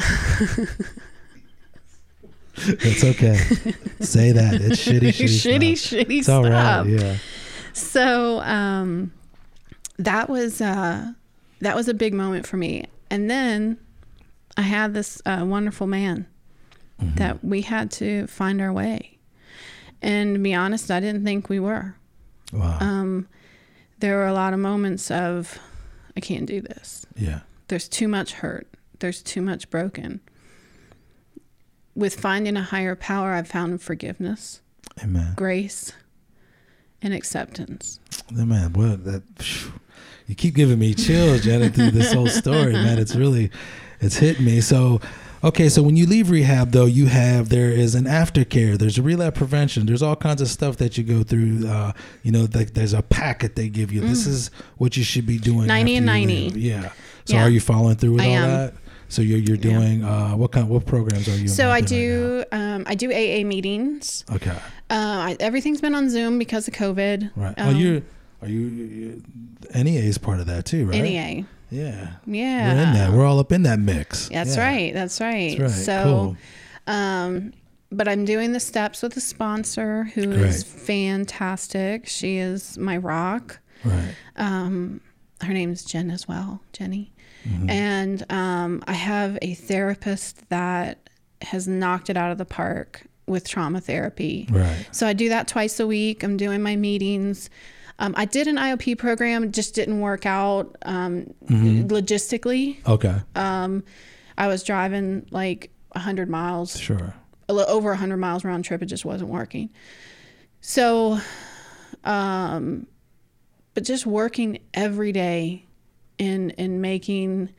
It's okay. Say that. It's shitty, shitty, shitty, stuff. shitty it's all stuff. Right, yeah. So um, that was uh, that was a big moment for me. And then I had this uh, wonderful man mm-hmm. that we had to find our way. And to be honest, I didn't think we were. Wow. Um, there were a lot of moments of, I can't do this. Yeah. There's too much hurt. There's too much broken. With finding a higher power, I've found forgiveness, Amen. Grace, and acceptance. Man, what that you keep giving me chills, Janet, through this whole story, man. It's really, it's hit me. So, okay, so when you leave rehab, though, you have there is an aftercare. There's a relapse prevention. There's all kinds of stuff that you go through. Uh, you know, like there's a packet they give you. Mm. This is what you should be doing. Ninety and ninety. Leave. Yeah. So, yeah. Are you following through with I all am. that? So you're you're doing yeah. uh, what kind what programs are you? So I do right um, I do A A meetings. Okay. Uh, I, everything's been on Zoom because of COVID. Right. Um, oh, you are you, you N E A is part of that too, right? N E A. Yeah. Yeah. We're in that. We're all up in that mix. That's yeah. right. That's right. That's right. So, cool. um, but I'm doing the steps with a sponsor who Great. is fantastic. She is my rock. Right. Um, her name is Jen as well, Jenny. Mm-hmm. And um, I have a therapist that has knocked it out of the park with trauma therapy. Right. So I do that twice a week. I'm doing my meetings. Um, I did an I O P program, it just didn't work out um, mm-hmm. logistically. Okay. Um, I was driving like one hundred miles. Sure. A little over one hundred miles round trip. It just wasn't working. So, um, but just working every day in in making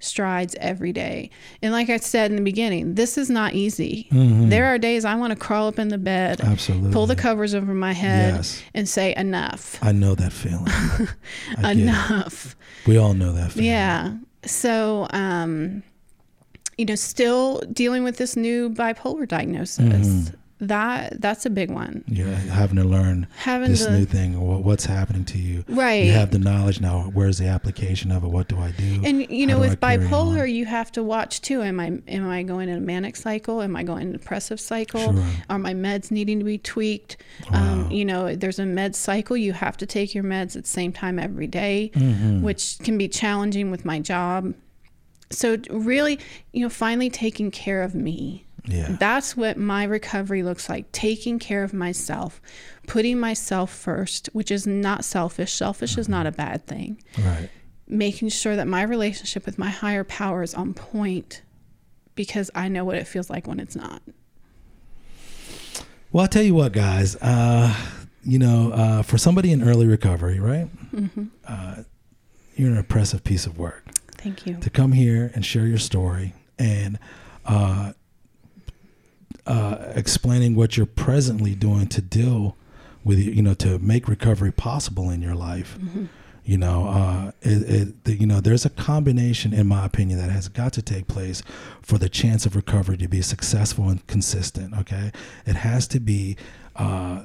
strides every day. And like I said in the beginning, this is not easy. Mm-hmm. There are days I want to crawl up in the bed, Absolutely. pull the covers over my head, yes. and say, enough. I know that feeling. Enough. We all know that feeling. Yeah. So, um, you know, still dealing with this new bipolar diagnosis. Mm-hmm. That that's a big one. You're having to learn having this the, new thing, what's happening to you. Right. You have the knowledge now. Where's the application of it? What do I do? And you know, with bipolar, you have to watch too. Am I am I going in a manic cycle? Am I going in a depressive cycle? Sure. Are my meds needing to be tweaked? Wow. Um, you know, there's a med cycle. You have to take your meds at the same time every day, mm-hmm. which can be challenging with my job. So really, you know, finally taking care of me. Yeah. That's what my recovery looks like, taking care of myself, putting myself first, which is not selfish. Selfish mm-hmm. is not a bad thing. Right. Making sure that my relationship with my higher power is on point, because I know what it feels like when it's not. Well, I'll tell you what, guys, uh, you know, uh, for somebody in early recovery, right? Mm-hmm. Uh, you're an impressive piece of work. Thank you. To come here and share your story and, uh, Uh, explaining what you're presently doing to deal with, you know, to make recovery possible in your life. Mm-hmm. You know, uh, it, it, the, you know, there's a combination, in my opinion, that has got to take place for the chance of recovery to be successful and consistent. Okay, it has to be uh,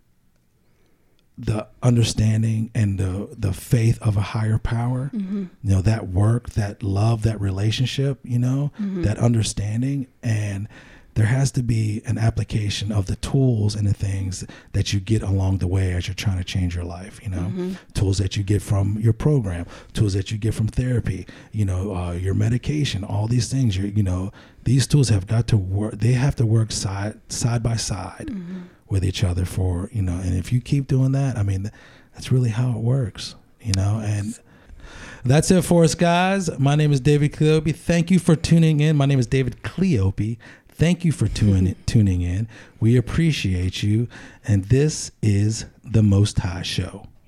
the understanding and the the faith of a higher power. Mm-hmm. You know, that work, that love, that relationship. You know, mm-hmm. that understanding. And there has to be an application of the tools and the things that you get along the way as you're trying to change your life, you know, mm-hmm. tools that you get from your program, tools that you get from therapy, you know, uh, your medication, all these things, you you know, these tools have got to work. They have to work side, side by side mm-hmm. with each other for, you know, and if you keep doing that, I mean, that's really how it works, you know, and that's it for us, guys. My name is David Cleope. Thank you for tuning in. My name is David Cleope. Thank you for tuning tuning in. We appreciate you. And this is The Most High Show.